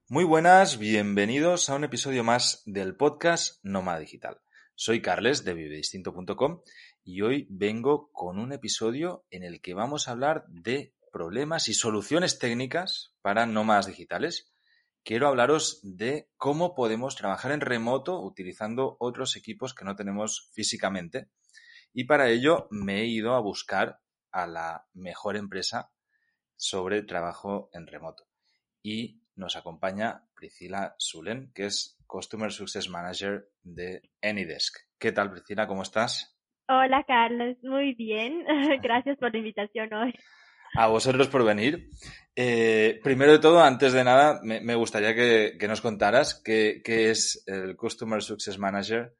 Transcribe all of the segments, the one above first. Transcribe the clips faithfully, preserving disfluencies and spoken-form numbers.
Muy buenas, bienvenidos a un episodio más del podcast Nómada Digital. Soy Carles de vive distinto punto com y hoy vengo con un episodio en el que vamos a hablar de problemas y soluciones técnicas para nómadas digitales. Quiero hablaros de cómo podemos trabajar en remoto utilizando otros equipos que no tenemos físicamente, y para ello me he ido a buscar a la mejor empresa sobre trabajo en remoto. Y nos acompaña Priscila Sulen, que es Customer Success Manager de Anydesk. ¿Qué tal, Priscila? ¿Cómo estás? Hola, Carlos. Muy bien. Gracias por la invitación hoy. A vosotros por venir. Eh, primero de todo, antes de nada, me, me gustaría que, que nos contaras qué, qué es el Customer Success Manager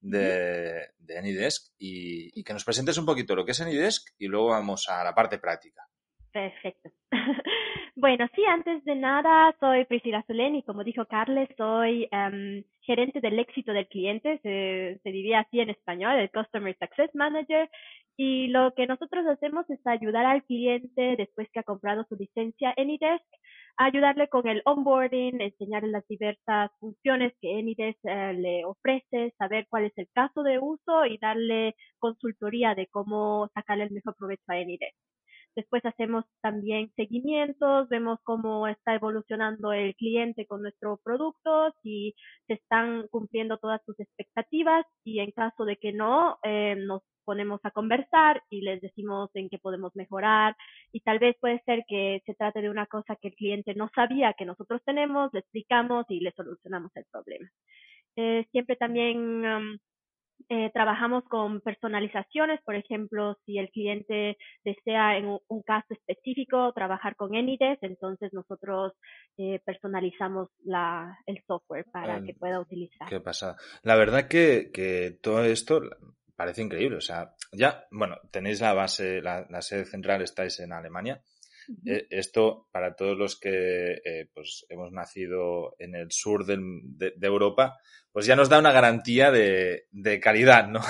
de, de Anydesk y, y que nos presentes un poquito lo que es Anydesk y luego vamos a la parte práctica. Perfecto. Bueno, sí, antes de nada, soy Priscila Solén y como dijo Carles, soy um, gerente del éxito del cliente, se, se diría así en español, el Customer Success Manager, y lo que nosotros hacemos es ayudar al cliente después que ha comprado su licencia Anydesk, ayudarle con el onboarding, enseñarle las diversas funciones que Anydesk eh, le ofrece, saber cuál es el caso de uso y darle consultoría de cómo sacarle el mejor provecho a Anydesk. Después hacemos también seguimientos, vemos cómo está evolucionando el cliente con nuestro producto, si se están cumpliendo todas sus expectativas y en caso de que no, eh, nos ponemos a conversar y les decimos en qué podemos mejorar y tal vez puede ser que se trate de una cosa que el cliente no sabía que nosotros tenemos, le explicamos y le solucionamos el problema. Eh, siempre también um, Eh, trabajamos con personalizaciones, por ejemplo, si el cliente desea en un, un caso específico trabajar con Anydesk, entonces nosotros eh, personalizamos la, el software para Eh, que pueda utilizar. ¿Qué pasa? La verdad que, que todo esto parece increíble. O sea, ya, bueno, tenéis la base, la, la sede central estáis en Alemania. Uh-huh. Eh, esto, para todos los que eh, pues hemos nacido en el sur del, de, de Europa, pues ya nos da una garantía de, de calidad, ¿no?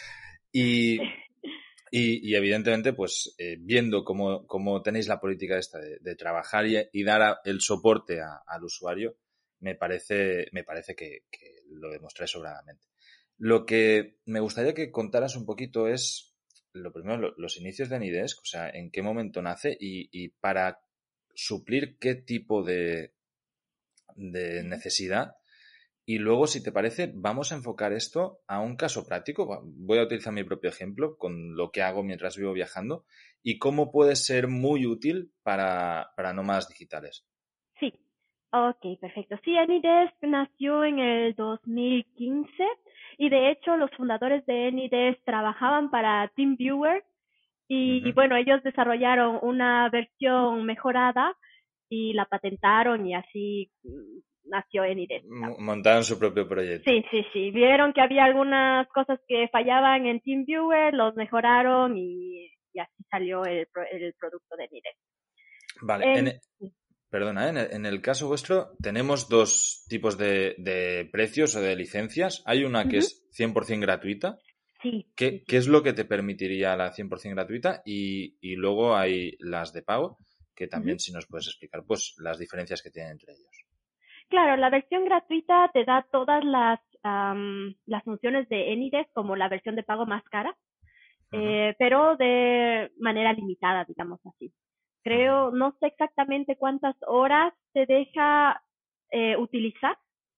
Y, y, y evidentemente, pues eh, viendo cómo, cómo tenéis la política esta de, de trabajar y, y dar a, el soporte a, al usuario, me parece, me parece que, que lo demostráis sobradamente. Lo que me gustaría que contaras un poquito es, lo primero, lo, los inicios de Anydesk, o sea, en qué momento nace y, y para suplir qué tipo de, de necesidad. Y luego, si te parece, vamos a enfocar esto a un caso práctico. Voy a utilizar mi propio ejemplo con lo que hago mientras vivo viajando y cómo puede ser muy útil para, para nómadas digitales. Sí, ok, perfecto. Sí, Anydesk nació en el dos mil quince y de hecho los fundadores de Anydesk trabajaban para TeamViewer y, y Uh-huh. bueno, ellos desarrollaron una versión mejorada y la patentaron y así mm, nació Anydesk, digamos. Montaron su propio proyecto. Sí, sí, sí. Vieron que había algunas cosas que fallaban en TeamViewer, los mejoraron y, y así salió el, pro- el producto de Anydesk. Vale, en, En, perdona, ¿eh? en, el, en el caso vuestro tenemos dos tipos de, de precios o de licencias. Hay una que Ujú. es cien por ciento gratuita. Sí, sí, ¿Qué, qué sí. es lo que te permitiría la cien por ciento gratuita? Y, y luego hay las de pago, que Ujú. también si nos puedes explicar pues las diferencias que tienen entre ellos. Claro, la versión gratuita te da todas las, am, las funciones de Anydesk como la versión de pago más cara, Uh-huh, eh, pero de manera limitada, digamos así. uh-huh. Creo, no sé exactamente cuántas horas te deja eh, utilizar,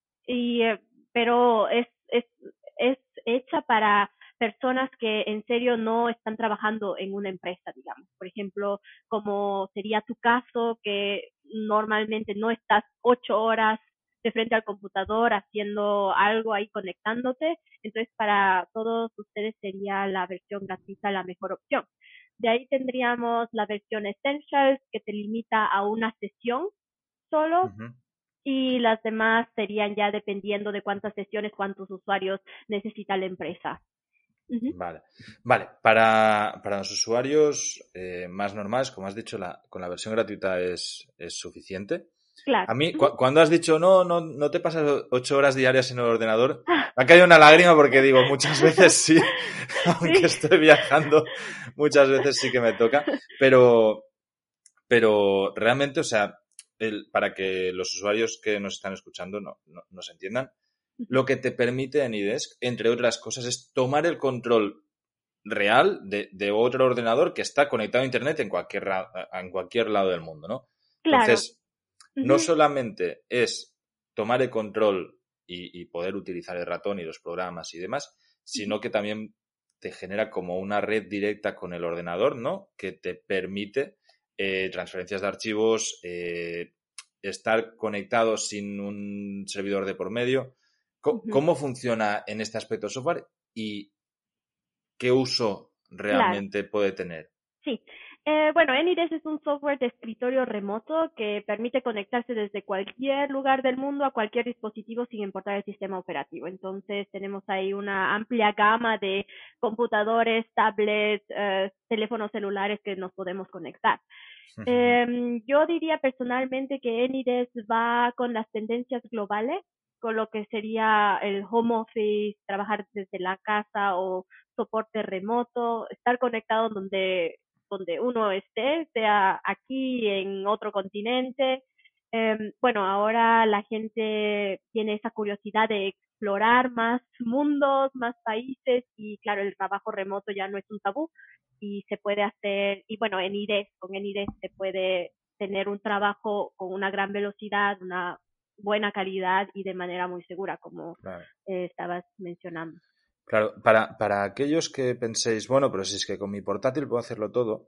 y, eh, pero es, es, es hecha para personas que en serio no están trabajando en una empresa, digamos. Por ejemplo, como sería tu caso, que normalmente no estás ocho horas de frente al computador haciendo algo ahí conectándote. Entonces, para todos ustedes sería la versión gratuita la mejor opción. De ahí tendríamos la versión Essentials, que te limita a una sesión solo, Uh-huh. y las demás serían ya dependiendo de cuántas sesiones, cuántos usuarios necesita la empresa. Uh-huh. Vale, vale. Para, para los usuarios eh, más normales, como has dicho, la, con la versión gratuita es, es suficiente. Claro. A mí, Uh-huh. cu- cuando has dicho no, no, no te pasas ocho horas diarias en el ordenador, me ha caído una lágrima porque digo, muchas veces sí, aunque Sí. estoy viajando, muchas veces sí que me toca, pero, pero realmente, o sea, el, para que los usuarios que nos están escuchando no, no, nos entiendan, Ujú. lo que te permite AnyDesk, entre otras cosas, es tomar el control real de, de otro ordenador que está conectado a Internet en cualquier, en cualquier lado del mundo, ¿no? Claro. Entonces, no Ujú. solamente es tomar el control y, y poder utilizar el ratón y los programas y demás, Ujú. sino que también te genera como una red directa con el ordenador, ¿no? Que te permite eh, transferencias de archivos, eh, estar conectado sin un servidor de por medio. ¿Cómo, Ujú. cómo funciona en este aspecto el software y qué uso Claro. realmente puede tener? Sí. Eh, bueno, AnyDesk es un software de escritorio remoto que permite conectarse desde cualquier lugar del mundo a cualquier dispositivo sin importar el sistema operativo. Entonces, tenemos ahí una amplia gama de computadores, tablets, eh, teléfonos celulares que nos podemos conectar. Eh, yo diría personalmente que AnyDesk va con las tendencias globales, con lo que sería el home office, trabajar desde la casa o soporte remoto, estar conectado donde, donde uno esté, sea aquí, en otro continente. Eh, bueno, ahora la gente tiene esa curiosidad de explorar más mundos, más países y claro, el trabajo remoto ya no es un tabú y se puede hacer, y bueno, en IDES, con IDES se puede tener un trabajo con una gran velocidad, una buena calidad y de manera muy segura, como Claro. eh, estabas mencionando. Claro, para, para aquellos que penséis, bueno, pero si es que con mi portátil puedo hacerlo todo,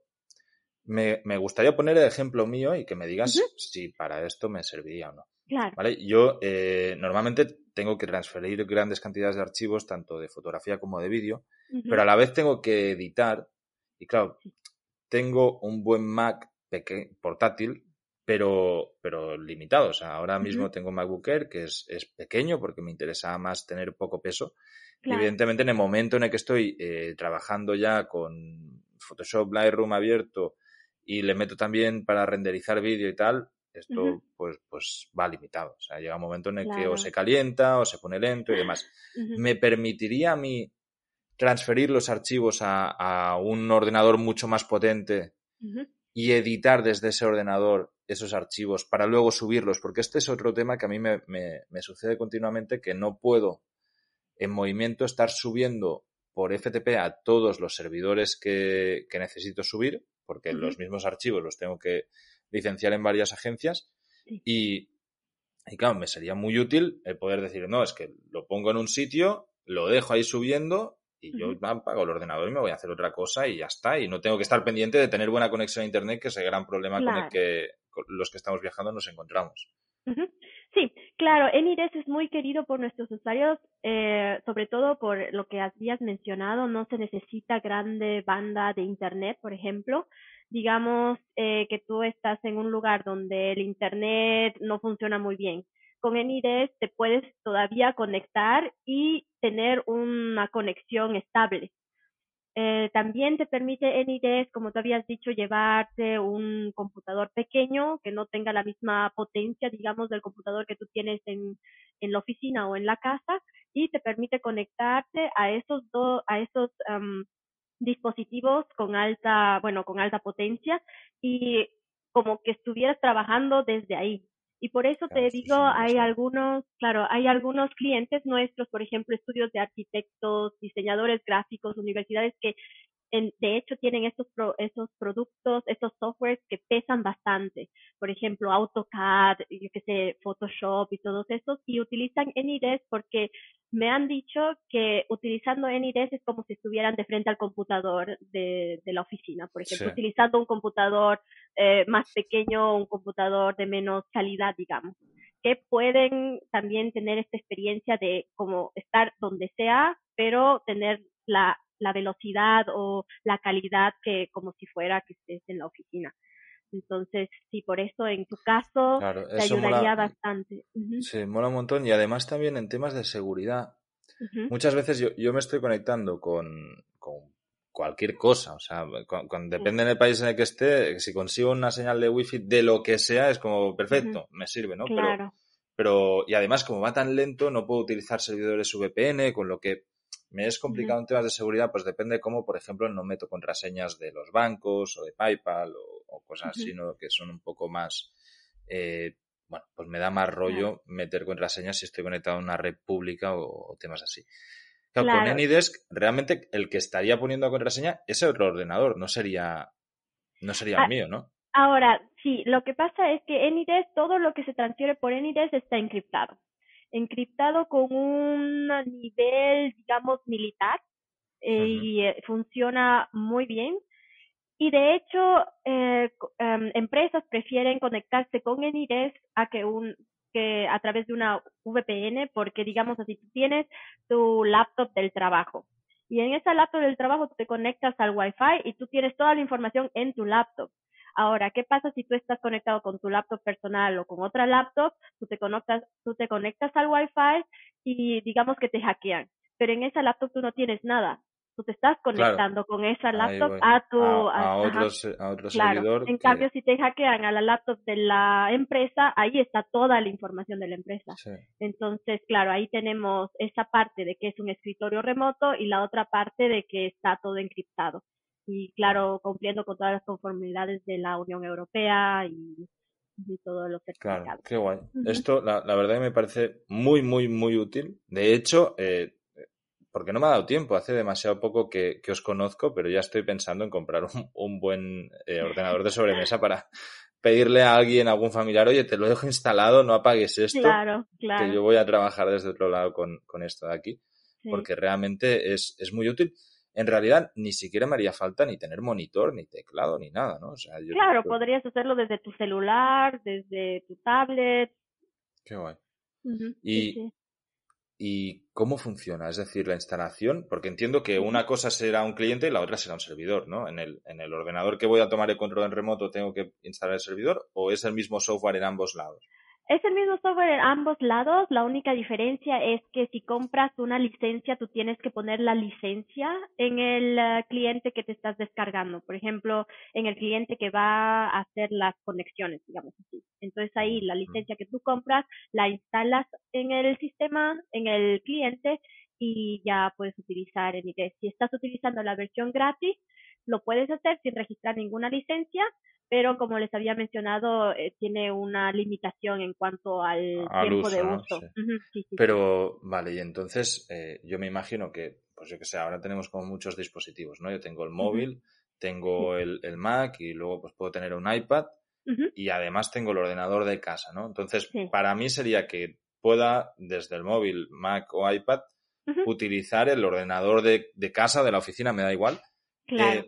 me, me gustaría poner el ejemplo mío y que me Ujú. digas si para esto me serviría o no. Claro. ¿Vale? Yo eh, normalmente tengo que transferir grandes cantidades de archivos, tanto de fotografía como de vídeo, pero Ujú. a la vez tengo que editar. Y claro, Sí. tengo un buen Mac peque- portátil, pero, pero limitado. O sea, ahora Ujú. mismo tengo un MacBook Air que es, es pequeño porque me interesa más tener poco peso. Y Claro. evidentemente en el momento en el que estoy eh, trabajando ya con Photoshop, Lightroom abierto y le meto también para renderizar vídeo y tal, Ujú. esto pues, pues va limitado. O sea, llega un momento en el que o se Claro. calienta o se pone lento y demás. Ujú. ¿Me permitiría a mí transferir los archivos a, a un ordenador mucho más potente Ujú. y editar desde ese ordenador esos archivos para luego subirlos? Porque este es otro tema que a mí me, me, me sucede continuamente, que no puedo en movimiento estar subiendo por F T P a todos los servidores que, que necesito subir, porque Ujú. los mismos archivos los tengo que licenciar en varias agencias Sí. y, y claro, me sería muy útil el poder decir, no, es que lo pongo en un sitio, lo dejo ahí subiendo y yo Ujú. apago el ordenador y me voy a hacer otra cosa y ya está. Y no tengo que estar pendiente de tener buena conexión a Internet, que es el gran problema con el Claro. que con los que estamos viajando nos encontramos. Ujú. Sí, claro, AnyDesk es muy querido por nuestros usuarios, eh, sobre todo por lo que habías mencionado, no se necesita grande banda de internet, por ejemplo. Digamos eh, que tú estás en un lugar donde el internet no funciona muy bien. Con AnyDesk te puedes todavía conectar y tener una conexión estable. Eh, también te permite AnyDesk, como tú habías dicho, llevarte un computador pequeño que no tenga la misma potencia, digamos, del computador que tú tienes en, en la oficina o en la casa y te permite conectarte a esos dos, a esos um, dispositivos con alta, bueno, con alta potencia y como que estuvieras trabajando desde ahí. Y por eso Claro, te esto digo, es una hay pasada. algunos, claro, hay algunos clientes nuestros, por ejemplo, estudios de arquitectos, diseñadores gráficos, universidades que en, de hecho tienen estos, pro, esos productos, estos softwares que pesan bastante. Por ejemplo, AutoCAD, yo qué sé, Photoshop y todos estos, y utilizan AnyDesk porque me han dicho que utilizando AnyDesk es como si estuvieran de frente al computador de, de la oficina. Por Sí, ejemplo, utilizando un computador eh, más pequeño, un computador de menos calidad, digamos, que pueden también tener esta experiencia de como estar donde sea, pero tener la, la velocidad o la calidad que como si fuera que estés en la oficina. Entonces, sí, por eso en tu caso claro, te eso mola, ayudaría bastante. Uh-huh. sí, mola un montón y además también en temas de seguridad. Uh-huh. Muchas veces yo, yo me estoy conectando con, con cualquier cosa, o sea, con, con- Sí. depende del país en el que esté, si consigo una señal de wifi de lo que sea, es como Uh-huh. perfecto, me sirve, ¿no? Pero, Claro. pero, y además como va tan lento, no puedo utilizar servidores V P N, con lo que me es Uh-huh. complicado en temas de seguridad, pues depende cómo, por ejemplo, no meto contraseñas de los bancos o de PayPal o, o cosas Uh-huh. así, ¿no? Que son un poco más eh, bueno, pues me da más rollo Claro. meter contraseñas si estoy conectado a una red pública o, o temas así. Claro, con Claro. AnyDesk, realmente el que estaría poniendo la contraseña es el ordenador, no sería, no sería el Ah, mío, ¿no? ahora, sí, lo que pasa es que AnyDesk, todo lo que se transfiere por AnyDesk está encriptado. Encriptado con un nivel, digamos, militar, eh, Ujú. y eh, funciona muy bien. Y de hecho, eh, co- em, empresas prefieren conectarse con AnyDesk a que un que a través de una V P N, porque digamos así, tú tienes tu laptop del trabajo y en esa laptop del trabajo tú te conectas al Wi-Fi y tú tienes toda la información en tu laptop. Ahora, ¿qué pasa si tú estás conectado con tu laptop personal o con otra laptop? Tú te conectas, tú te conectas al Wi-Fi y digamos que te hackean, pero en esa laptop tú no tienes nada. Tú te estás Claro, conectando con esa ahí laptop voy. a A, tu, a- a ajá, otro, se- a otro claro. servidor En que... cambio, si te hackean a la laptop de la empresa, ahí está toda la información de la empresa. Sí. Entonces, claro, ahí tenemos esa parte de que es un escritorio remoto y la otra parte de que está todo encriptado. Y claro, cumpliendo con todas las conformidades de la Unión Europea y, y todos los Claro, certificados. qué guay. Ujú. Esto, la, la verdad que me parece muy, muy, muy útil. De hecho, eh, porque no me ha dado tiempo, hace demasiado poco que, que os conozco, pero ya estoy pensando en comprar un, un buen eh, ordenador de sobremesa para pedirle a alguien, a algún familiar, oye, te lo dejo instalado, no apagues esto, Claro, que claro, yo voy a trabajar desde otro lado con, con esto de aquí, sí. porque realmente es, es muy útil. En realidad, ni siquiera me haría falta ni tener monitor, ni teclado, ni nada, ¿no? O sea, yo... Claro, yo- podrías hacerlo desde tu celular, desde tu tablet. Qué guay. Ujú, sí, Y sí. ¿Y cómo funciona? Es decir, la instalación, porque entiendo que Ujú. una cosa será un cliente y la otra será un servidor, ¿no? En el, en el ordenador que voy a tomar el control en remoto tengo que instalar el servidor o es el mismo software en ambos lados. Es el mismo software en ambos lados, la única diferencia es que si compras una licencia, tú tienes que poner la licencia en el eh, cliente que te estás descargando. Por ejemplo, en el cliente que va a hacer las conexiones, digamos así. Entonces ahí la Ujú. licencia que tú compras, la instalas en el sistema, en el cliente y ya puedes utilizar en I D. Si estás utilizando la versión gratis, lo puedes hacer sin registrar ninguna licencia, pero como les había mencionado, eh, tiene una limitación en cuanto al Al tiempo de uso, ¿no? uso. Sí. Ujú, sí, sí, sí. Pero, vale, y entonces eh, yo me imagino que, pues yo que sé, ahora tenemos como muchos dispositivos, ¿no? Yo tengo el Ujú, móvil, sí. tengo el, el Mac y luego pues puedo tener un iPad Ujú, y además tengo el ordenador de casa, ¿no? Entonces, sí. para mí sería que pueda, desde el móvil, Mac o iPad, Ujú, utilizar el ordenador de, de casa, de la oficina, me da igual. claro. Eh,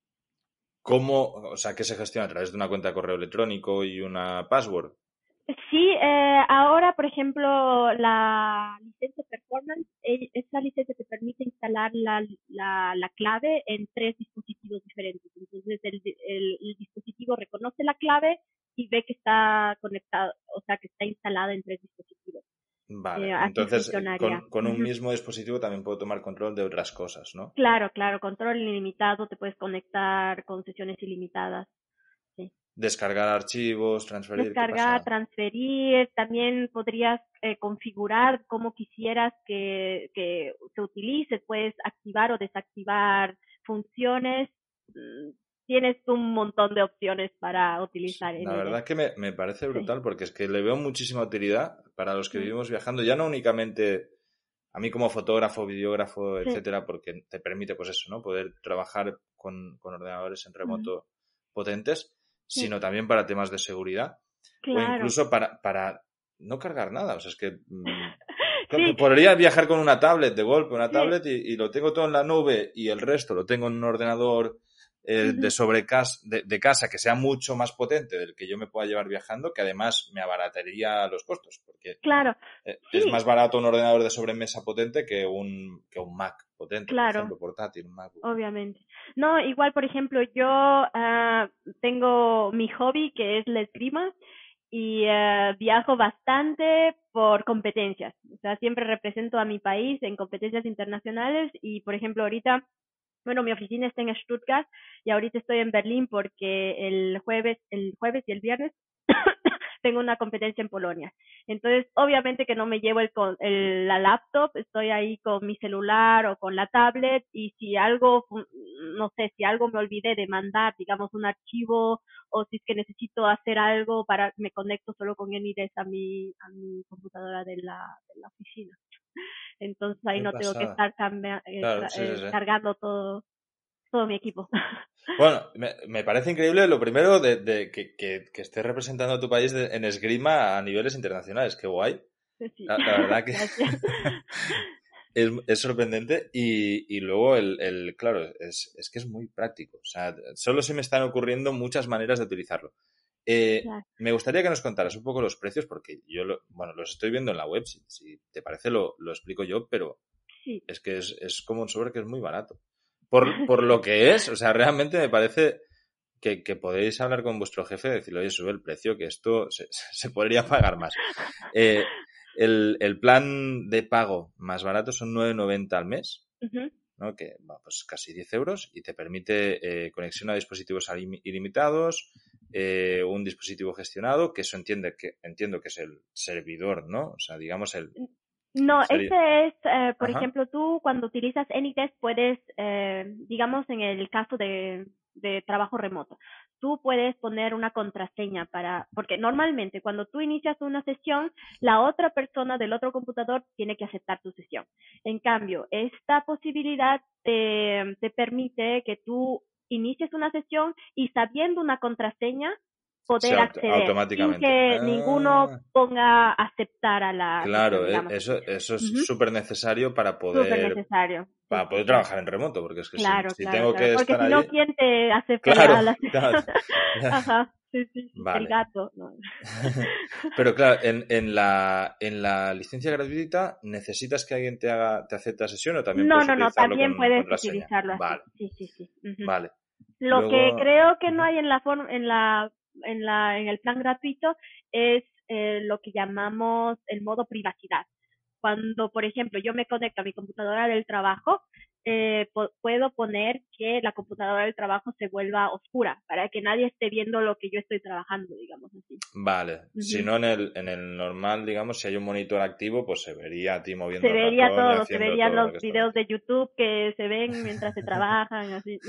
¿Cómo, o sea, qué se gestiona a través de una cuenta de correo electrónico y una password? Sí, eh, ahora, por ejemplo, la licencia Performance, eh, esta licencia te permite instalar la, la, la clave en tres dispositivos diferentes. Entonces, el, el, el dispositivo reconoce la clave y ve que está conectado, o sea, que está instalada en tres dispositivos. Eh, Vale, así entonces eh, funcionaría. con, con un Ujú. mismo dispositivo también puedo tomar control de otras cosas, ¿no? Claro, claro, control ilimitado, te puedes conectar con sesiones ilimitadas. Sí. Descargar archivos, transferir, ¿qué Descargar, pasa? transferir, también podrías eh, configurar cómo quisieras que, que se utilice, puedes activar o desactivar funciones. Mm, Tienes un montón de opciones para Sí, utilizar la N D. verdad que me, me parece Sí. brutal porque es que le veo muchísima utilidad para los que Mm, vivimos viajando, ya no únicamente a mí como fotógrafo, videógrafo, sí. etcétera, porque te permite, pues eso, ¿no? Poder trabajar con, con ordenadores en Ujú, remoto potentes, sí. sino también para temas de seguridad o Claro. incluso para, para no cargar nada. O sea, es que mm, que- que Sí, podría viajar con una tablet de golpe, una sí. tablet y, y lo tengo todo en la nube y el resto lo tengo en un ordenador eh, de Ujú, sobre cas- de, de casa que sea mucho más potente del que yo me pueda llevar viajando, que además me abarataría los costos, porque claro. eh, es Sí, más barato un ordenador de sobremesa potente que un, que un Mac potente, por claro. ejemplo, portátil, un MacBook. Obviamente. No, igual, por ejemplo, yo ah, tengo mi hobby que es la esgrima y eh, viajo bastante por competencias. O sea, siempre represento a mi país en competencias internacionales y, por ejemplo, ahorita, bueno, mi oficina está en Stuttgart y ahorita estoy en Berlín porque el jueves, el jueves y el viernes tengo una competencia en Polonia. Entonces, obviamente que no me llevo el, el, la laptop, estoy ahí con mi celular o con la tablet y si algo, no sé, si algo me olvidé de mandar, digamos, un archivo o si es que necesito hacer algo para, me conecto solo con Anydesk a mi, a mi computadora de la, de la oficina. Entonces ahí Qué no tengo que pasada. estar cambia, eh, Claro, sí, sí, eh, sí. cargando todo, todo mi equipo. Bueno, me, me parece increíble lo primero de, de que, que, que estés representando a tu país de, en esgrima a niveles internacionales. Qué guay. Sí, La, la verdad que gracias. es, es sorprendente y, y luego el, el claro, es, es que es muy práctico. O sea, solo se me están ocurriendo muchas maneras de utilizarlo. Eh, Claro. me gustaría que nos contaras un poco los precios porque yo, lo, bueno, los estoy viendo en la web. Si, si te parece lo, lo explico yo, pero Sí. es que es, es como un sobre que es muy barato. Por, por lo que es, o sea, realmente me parece que, que podéis hablar con vuestro jefe y decirle, oye, sube el precio, que esto se, se podría pagar más. Eh, el, el plan de pago más barato son nueve noventa al mes, Uh-huh. ¿no? Que va, pues casi diez euros y te permite eh, conexión a dispositivos ilimitados, eh, un dispositivo gestionado, que eso entiende que, entiendo que es el servidor, ¿no? O sea, digamos el... No, Sería... ese es, eh, por Ajá. ejemplo, tú cuando utilizas Anydesk puedes, eh, digamos en el caso de, de trabajo remoto, tú puedes poner una contraseña para, porque normalmente cuando tú inicias una sesión, la otra persona del otro computador tiene que aceptar tu sesión. En cambio, esta posibilidad te, te permite que tú inicies una sesión y sabiendo una contraseña, Sí, poder auto- acceder sin automáticamente. que ninguno Ah, ponga aceptar a la sesión, claro, e- digamos eso, así. eso es Uh-huh. súper necesario para Súper poder, necesario. Sí, para sí, poder sí. trabajar en remoto, porque es que si, Claro, si claro, tengo claro. que Porque estar si no, allí, ¿quién te acepta claro, la, la claro, sesión? ya, Ajá. Sí, sí, sí. El vale. gato. No. Pero claro, en, en la, en la licencia gratuita, ¿necesitas que alguien te haga, te acepte la sesión o también No, puedes no, no. utilizarlo También con puedes contraseña? utilizarlo así. Vale, Sí, sí, sí. Uh-huh. vale. Lo que Luego, creo que no ujú, hay en la forma, en la, en la, en el plan gratuito es eh, lo que llamamos el modo privacidad. Cuando, por ejemplo, yo me conecto a mi computadora del trabajo, eh, po- puedo poner que la computadora del trabajo se vuelva oscura para que nadie esté viendo lo que yo estoy trabajando, digamos así. vale. Si Uh-huh. no, en el, en el normal, digamos, si hay un monitor activo, pues se vería a ti Se moviendo el vería ratón y todo, se haciendo verían todo lo los que estás videos de haciendo. YouTube que se ven mientras se trabajan, así.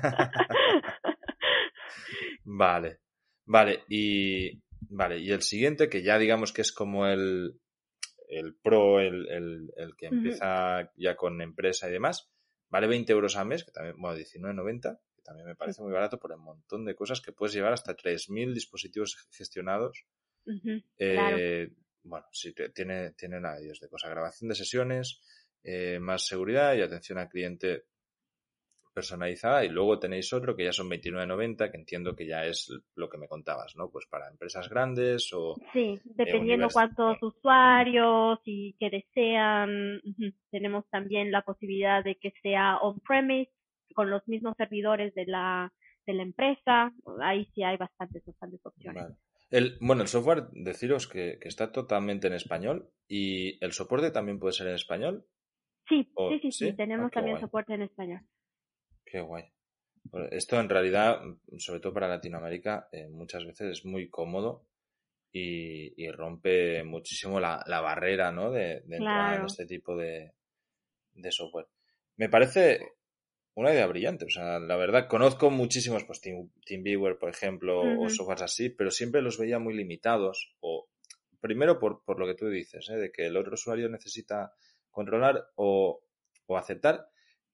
Vale, vale, y vale, y el siguiente, que ya digamos que es como el, el pro, el, el, el que Uh-huh. empieza ya con empresa y demás, vale veinte euros al mes, que también, bueno, diecinueve noventa, que también me Sí. parece muy barato por un montón de cosas que puedes llevar hasta tres mil dispositivos gestionados. Uh-huh. Claro. Eh, bueno, sí, te- tiene, tiene nada de Dios de cosa, grabación de sesiones, eh, más seguridad y atención al cliente personalizada, y luego tenéis otro que ya son veintinueve noventa, que entiendo que ya es lo que me contabas, ¿no? Pues para empresas grandes o Sí, eh, dependiendo univers cuántos eh, usuarios y que desean. Ujú. Tenemos también la posibilidad de que sea on-premise con los mismos servidores de la, de la empresa. Ahí sí hay bastantes, bastantes opciones. vale. El, bueno, el software, deciros que, que está totalmente en español y el soporte también puede ser en español. Sí, sí, ¿O sí, sí, sí? Ah, tenemos qué también guay, soporte en español. qué guay. Pues esto en realidad, sobre todo para Latinoamérica, eh, muchas veces es muy cómodo y, y rompe muchísimo la, la barrera, ¿no? De, de entrada en Claro. este tipo de, de software. Me parece una idea brillante. O sea, la verdad, conozco muchísimos, pues Team, TeamViewer, por ejemplo, o Ujú. softwares así, pero siempre los veía muy limitados. O primero por, por lo que tú dices, ¿eh? De que el otro usuario necesita controlar o, o aceptar,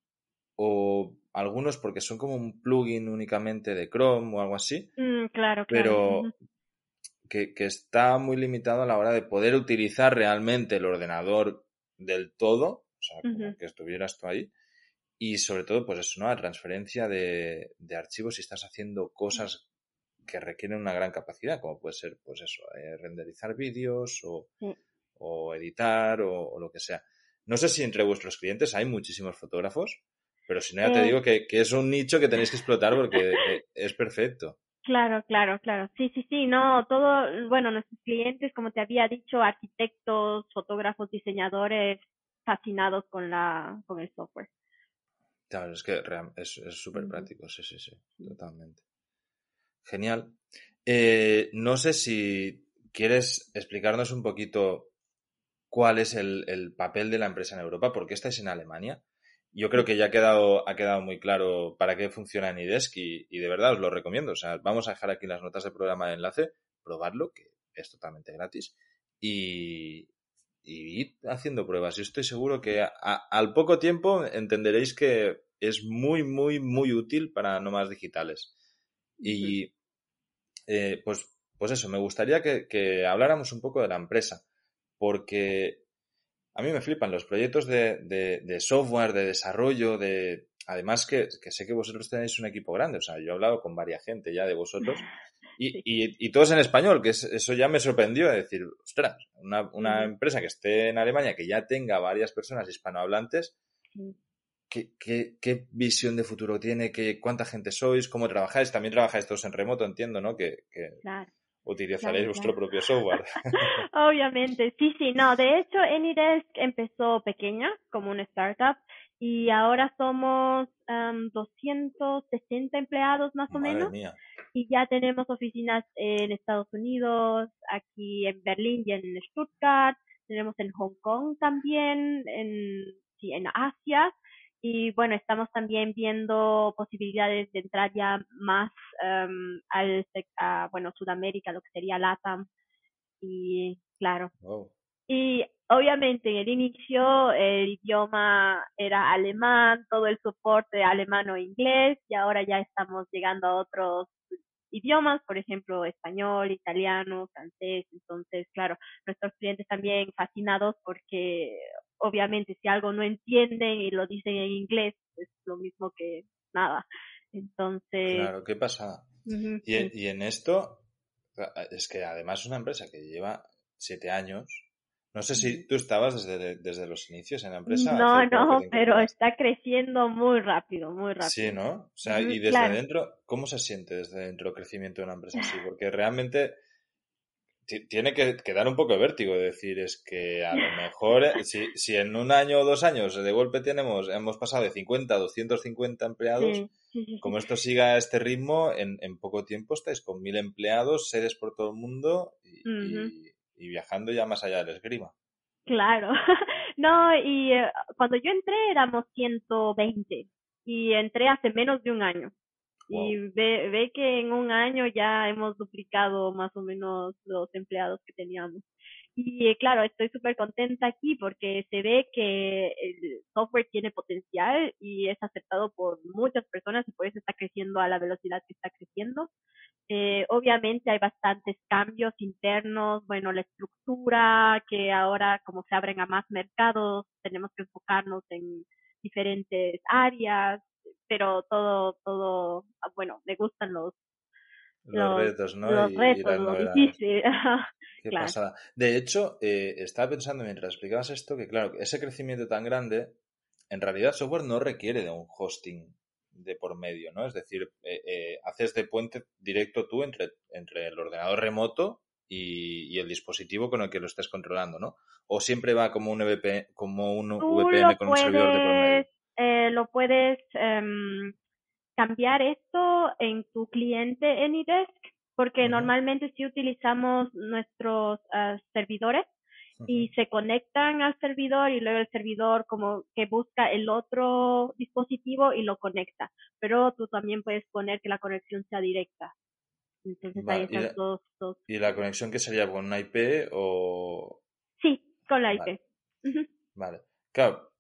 o algunos porque son como un plugin únicamente de Chrome o algo así, Mm, claro, claro. Ujú. pero que, que está muy limitado a la hora de poder utilizar realmente el ordenador del todo, o sea, como Ujú. que estuvieras tú ahí. Y sobre todo, pues eso, ¿no? La transferencia de, de archivos si estás haciendo cosas que requieren una gran capacidad, como puede ser, pues eso, eh, renderizar vídeos o, Sí. o editar o, o lo que sea. No sé si entre vuestros clientes hay muchísimos fotógrafos, pero si no, ya te Eh, digo que, que es un nicho que tenéis que explotar porque eh, es perfecto. Claro, claro, claro. Sí, sí, sí, no, todo, bueno, nuestros clientes, como te había dicho, arquitectos, fotógrafos, diseñadores, fascinados con la, con el software. Claro, es que real- es es súper Ujú. práctico, sí, sí, sí, totalmente. Genial. Eh, no sé si ¿quieres explicarnos un poquito cuál es el, el papel de la empresa en Europa? ¿Por qué estáis en Alemania? Yo creo que ya ha quedado, ha quedado muy claro para qué funciona Anydesk y, y de verdad os lo recomiendo. O sea, vamos a dejar aquí en las notas del programa de enlace, probarlo, que es totalmente gratis, y, y ir haciendo pruebas. Yo estoy seguro que a, a, al poco tiempo entenderéis que es muy, muy, muy útil para nómadas digitales. Y eh, pues, pues eso, me gustaría que, que habláramos un poco de la empresa, porque a mí me flipan los proyectos de, de, de software, de desarrollo, de además que, que sé que vosotros tenéis un equipo grande, o sea, yo he hablado con varias gente ya de vosotros y, Sí. y, y todos en español, que es, eso ya me sorprendió, de decir, ostras, una, una Ujú. empresa que esté en Alemania, que ya tenga varias personas hispanohablantes, Sí. ¿qué, qué, qué visión de futuro tiene? ¿Qué, ¿Cuánta gente sois? ¿Cómo trabajáis? También trabajáis todos en remoto, entiendo, ¿no? Que, que Claro, utilizaréis claro, vuestro claro. propio software. Obviamente, sí, sí, no, de hecho, Anydesk empezó pequeña, como una startup, y ahora somos um, doscientos sesenta empleados más o Madre menos, mía. y ya tenemos oficinas en Estados Unidos, aquí en Berlín y en Stuttgart, tenemos en Hong Kong también, en, sí, en Asia, y bueno, estamos también viendo posibilidades de entrar ya más um, al, a, bueno, Sudamérica, lo que sería LATAM, y claro, Wow. y obviamente en el inicio el idioma era alemán, todo el soporte alemán o inglés, y ahora ya estamos llegando a otros idiomas, por ejemplo, español, italiano, francés. Entonces, claro, nuestros clientes también fascinados porque obviamente si algo no entienden y lo dicen en inglés, es lo mismo que nada. Entonces, Claro, ¿qué pasa? uh-huh, sí. Y, y en esto, es que además es una empresa que lleva siete años. No sé Uh-huh. si tú estabas desde, desde los inicios en la empresa, No, hace poco que te no, pero incorporaste. está creciendo muy rápido, muy Sí, rápido. ¿no? O sea, Uh-huh, y desde claro. dentro, ¿cómo se siente desde dentro el crecimiento de una empresa así? Porque realmente ti- tiene que, que dar un poco de vértigo, de decir, es que a lo mejor, eh, si, si en un año o dos años de golpe tenemos, hemos pasado de cincuenta a doscientos cincuenta empleados, Sí, sí, sí, sí. como esto siga a este ritmo, en, en poco tiempo estáis con mil empleados, sedes por todo el mundo y, Uh-huh, y- y viajando ya más allá del esgrima. claro. No, y eh, cuando yo entré éramos ciento veinte y entré hace menos de un año. Y Wow. ve, ve que en un año ya hemos duplicado más o menos los empleados que teníamos. Y eh, claro, estoy súper contenta aquí porque se ve que el software tiene potencial y es aceptado por muchas personas y por eso está creciendo a la velocidad que está creciendo. Eh, obviamente hay bastantes cambios internos, bueno, la estructura, que ahora como se abren a más mercados, tenemos que enfocarnos en diferentes áreas, pero todo, todo, ah, bueno, me gustan los, Los los, retos, ¿no? Y, los y retos, las lo novedades. difícil, Qué claro. pasada. De hecho, eh, estaba pensando mientras explicabas esto que, claro, ese crecimiento tan grande, en realidad software no requiere de un hosting de por medio, ¿no? Es decir, eh, eh, haces de puente directo tú entre, entre el ordenador remoto y, y el dispositivo con el que lo estés controlando, ¿no? O siempre va como un V P N, como un Tú V P N lo con un servidor de por medio. puedes, eh, lo puedes um, cambiar esto en tu cliente AnyDesk, porque Ujú, normalmente sí utilizamos nuestros uh, servidores ujú. y se conectan al servidor y luego el servidor como que busca el otro dispositivo y lo conecta. Pero tú también puedes poner que la conexión sea directa. Entonces hay Vale. ¿Y esas la, dos, dos. y la conexión que sería con una I P o...? Sí, con la Vale, I P. Ujú. vale. Claro,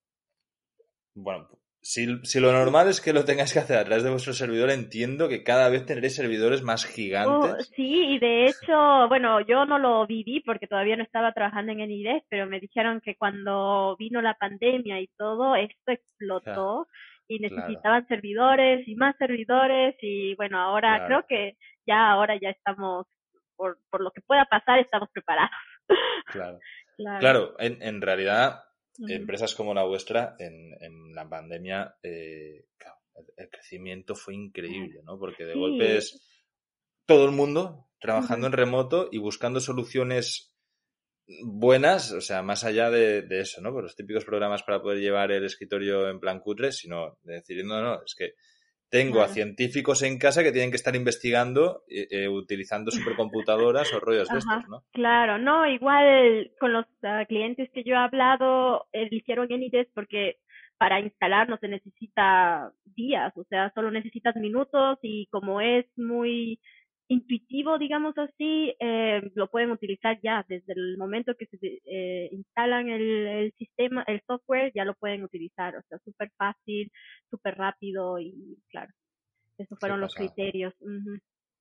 bueno, si, si lo normal es que lo tengáis que hacer a través de vuestro servidor, entiendo que cada vez tendréis servidores más Oh, gigantes. sí, y de hecho, bueno, yo no lo viví porque todavía no estaba trabajando en Enidesk, pero me dijeron que cuando vino la pandemia y todo, esto Claro, explotó y claro, necesitaban servidores y más servidores y bueno, ahora creo claro, que ya ahora ya estamos, por, por lo que pueda pasar, estamos preparados. claro. Claro. Claro, en, en realidad, Ujú, empresas como la vuestra, en, en la pandemia, eh, claro, el, el crecimiento fue claro. increíble, ¿no? Porque de golpe Sí. es todo el mundo trabajando Ujú. en remoto y buscando soluciones buenas, o sea, más allá de, de eso, ¿no? Pues los típicos programas para poder llevar el escritorio en plan cutre, sino de decir, no, no, es que tengo a claro. científicos en casa que tienen que estar investigando eh, eh, utilizando supercomputadoras o rollos de estos, Ajá, ¿no? claro, no, igual con los ah, clientes que yo he hablado, eligieron Anydesk porque para instalar no se necesita días, o sea, solo necesitas minutos y como es muy intuitivo, digamos así, eh, lo pueden utilizar ya desde el momento que se eh, instalan el, el sistema, el software, ya lo pueden utilizar, o sea, súper fácil, súper rápido y claro, esos Qué fueron los pasada. criterios. Ujú.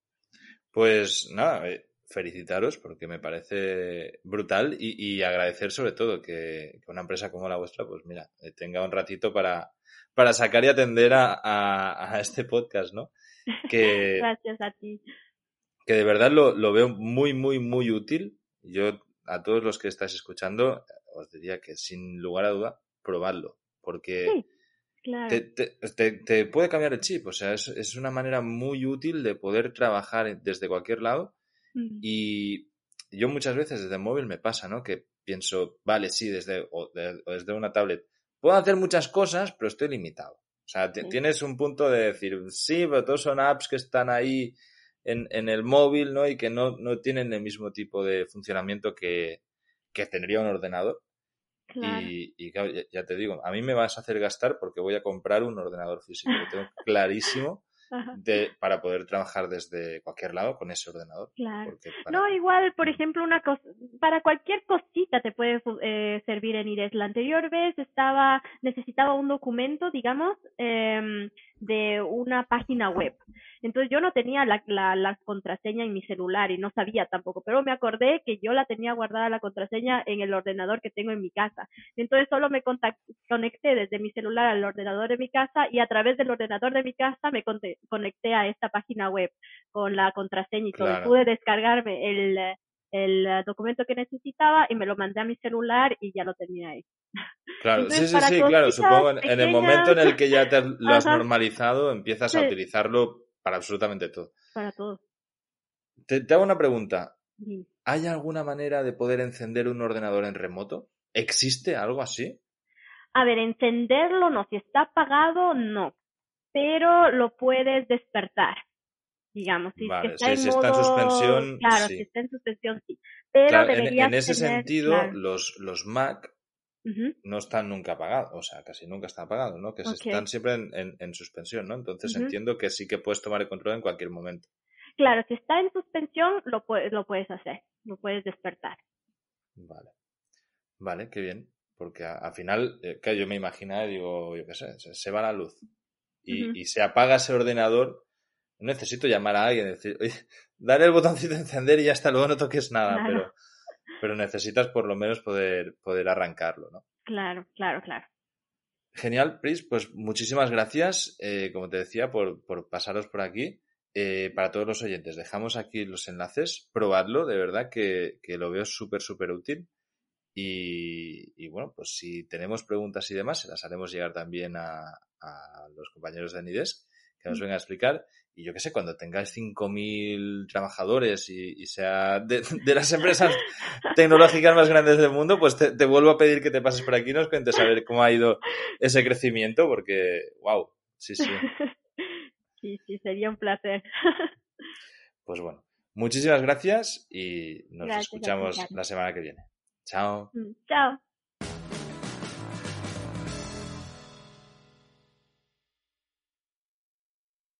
Pues nada, eh, felicitaros porque me parece brutal y, y agradecer sobre todo que, que una empresa como la vuestra, pues mira, eh, tenga un ratito para, para sacar y atender a, a, a este podcast, ¿no? Que, Gracias a ti. que de verdad lo, lo veo muy, muy, muy útil. Yo a todos los que estáis escuchando os diría que sin lugar a duda, probadlo, porque Sí, te, claro. te, te, te puede cambiar el chip, o sea, es, es una manera muy útil de poder trabajar desde cualquier lado. Mm, Y yo muchas veces desde el móvil me pasa, ¿no? Que pienso, vale, sí, desde, o, de, o desde una tablet puedo hacer muchas cosas, pero estoy limitado. O sea, te, sí, tienes un punto de decir, sí, pero todos son apps que están ahí en, en el móvil, ¿no? Y que no, no tienen el mismo tipo de funcionamiento que, que tendría un ordenador. claro. Y, y claro, ya, ya te digo, a mí me vas a hacer gastar porque voy a comprar un ordenador físico. Lo tengo clarísimo Ajá, de, para poder trabajar desde cualquier lado con ese ordenador. claro. Porque para... No, igual, por ejemplo, una cosa, para cualquier cosita te puede fu- eh, servir en IDES. La anterior vez estaba, necesitaba un documento, digamos, em, de una página web. Entonces yo no tenía la, la, la contraseña en mi celular y no sabía tampoco, pero me acordé que yo la tenía guardada la contraseña en el ordenador que tengo en mi casa. Entonces solo me contact- conecté desde mi celular al ordenador de mi casa y a través del ordenador de mi casa me conte- conecté a esta página web con la contraseña y todo. Y Claro, pude descargarme el, el eh, documento que necesitaba y me lo mandé a mi celular y ya lo tenía ahí. claro, sí, Entonces, sí, para sí, claro. cositas Supongo en, en el momento pequeñas, en el que ya te lo has ajá, normalizado, empiezas sí, a utilizarlo para absolutamente todo. para todos. Te, te hago una pregunta. Bien. ¿Hay alguna manera de poder encender un ordenador en remoto? ¿Existe algo así? A ver, encenderlo no, si está apagado no, pero lo puedes despertar, digamos, si es que Vale, está si, en si está en modo, suspensión, claro, si sí. está en suspensión sí, pero Claro, en, en deberías ese tener, sentido, claro, los, los Mac uh-huh, no están nunca apagados, o sea, casi nunca están apagados, ¿no? Que se okay, están siempre en, en, en suspensión, ¿no? Entonces uh-huh. entiendo que sí que puedes tomar el control en cualquier momento. Claro, si está en suspensión lo puedes, lo puedes hacer, lo puedes despertar. Vale, vale, qué bien. Porque a- al final, eh, claro, yo me imaginaba y digo, yo qué sé, se, se va la luz Uh-huh. y, y se apaga ese ordenador, no necesito llamar a alguien, decir, oye, dale el botoncito de encender y ya está, luego no toques nada, Claro, pero, pero necesitas por lo menos poder, poder arrancarlo, ¿no? claro, claro, claro. Genial, Pris, pues muchísimas gracias, eh, como te decía, por, por pasaros por aquí. Eh, para todos los oyentes, dejamos aquí los enlaces, probadlo, de verdad que, que lo veo súper, súper útil. Y, y bueno, pues si tenemos preguntas y demás, se las haremos llegar también a, a los compañeros de Anidesk que nos vengan a explicar. Y yo qué sé, cuando tengáis cinco mil trabajadores y, y sea de, de las empresas tecnológicas más grandes del mundo, pues te, te vuelvo a pedir que te pases por aquí y nos cuentes a ver cómo ha ido ese crecimiento, porque, wow, sí, sí. Sí, sí, sería un placer. Pues bueno, muchísimas gracias y nos Gracias a ti, escuchamos Carlos. la semana que viene. Chao. Mm, chao.